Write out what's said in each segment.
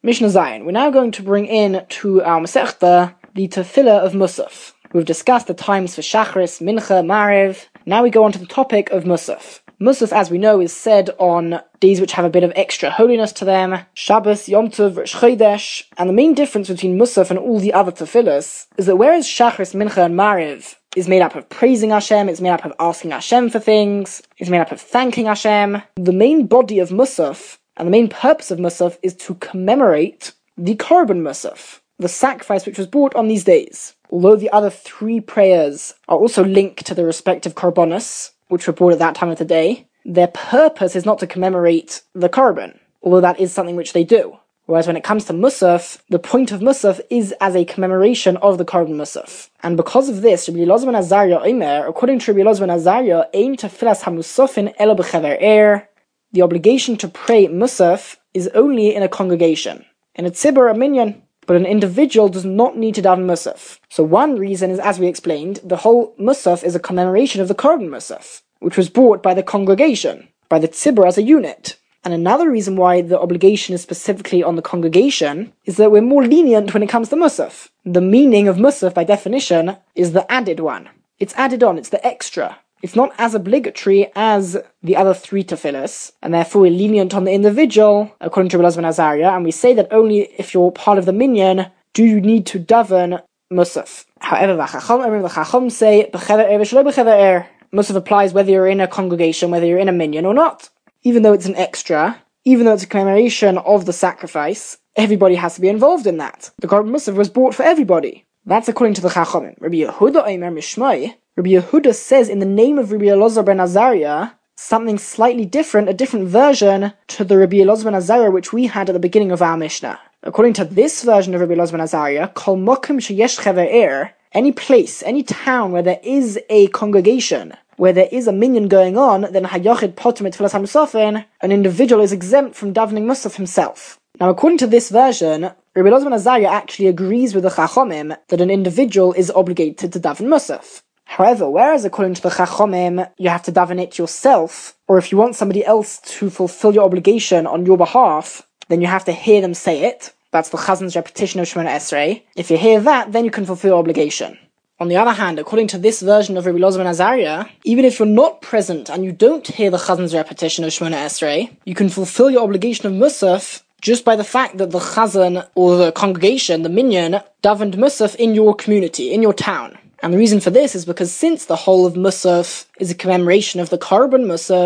Mishnah Zayin. We're now going to bring in to our Masechta the Tefillah of Musaf. We've discussed the times for Shachris, Mincha, Mariv. Now we go on to the topic of Musaf. Musaf, as we know, is said on days which have a bit of extra holiness to them, Shabbos, Yom Tov, Rosh Chodesh. And the main difference between Musaf and all the other Tefillahs is that whereas Shachris, Mincha, and Mariv is made up of praising Hashem, it's made up of asking Hashem for things, it's made up of thanking Hashem, the main body of Musaf and the main purpose of Musaf is to commemorate the Korban Musaf, the sacrifice which was brought on these days. Although the other three prayers are also linked to the respective Korbanos, which were brought at that time of the day, their purpose is not to commemorate the Korban, although that is something which they do. Whereas when it comes to Musaf, the point of Musaf is as a commemoration of the Korban Musaf. And because of this, Rabbi Elazar ben Azariah Omer, according to Rabbi Elazar ben Azariah, Ein tefillas hamusafin elo b'chever er, the obligation to pray Musaf is only in a congregation, in a tzibur, a minyan, but an individual does not need to daven Musaf. So one reason is, as we explained, the whole Musaf is a commemoration of the Korban Musaf, which was brought by the congregation, by the tzibur as a unit. And another reason why the obligation is specifically on the congregation is that we're more lenient when it comes to Musaf. The meaning of Musaf, by definition, is the added one. It's added on, it's the extra. It's not as obligatory as the other three tefillahs, and therefore we're lenient on the individual, according to Rabbi Elazar ben Azariah, and we say that only if you're part of the minyan do you need to daven Musaf. However, the Chacham say, b'chever er v'shelo b'chever er. Musaf applies whether you're in a congregation, whether you're in a minyan or not. Even though it's an extra, even though it's a commemoration of the sacrifice, everybody has to be involved in that. The Korban Musaf was brought for everybody. That's according to the Chachamim. Rabbi Yehuda Omer Mishmai, Rabbi Yehuda says in the name of Rabbi Elazar ben Azariah something slightly different, a different version to the Rabbi Elazar ben Azariah which we had at the beginning of our Mishnah. According to this version of Rabbi Elazar ben Azariah, Kol mokum sheyesh chever er, any place, any town where there is a congregation, where there is a minyan going on, then hayochid potem et tefillas hamusafin, an individual is exempt from davening Musaf himself. Now, according to this version, Rabbi Elazar ben Azariah actually agrees with the Chachamim that an individual is obligated to daven Musaf. However, whereas according to the Chachamim, you have to daven it yourself, or if you want somebody else to fulfill your obligation on your behalf, then you have to hear them say it. That's the Chazan's repetition of Shemona Esrei. If you hear that, then you can fulfill your obligation. On the other hand, according to this version of Rabbi Elazar ben Azariah, even if you're not present and you don't hear the Chazan's repetition of Shemona Esrei, you can fulfill your obligation of Musaf just by the fact that the Chazan, or the congregation, the minyan, davened Musaf in your community, in your town. And the reason for this is because since the whole of Musaf is a commemoration of the Korban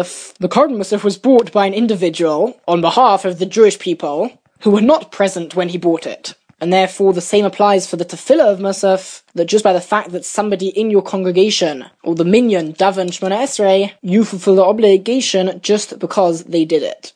Musaf was brought by an individual on behalf of the Jewish people who were not present when he brought it. And therefore the same applies for the Tefillah of Musaf, that just by the fact that somebody in your congregation, or the minyan, davened Shemona Esrei, you fulfill the obligation just because they did it.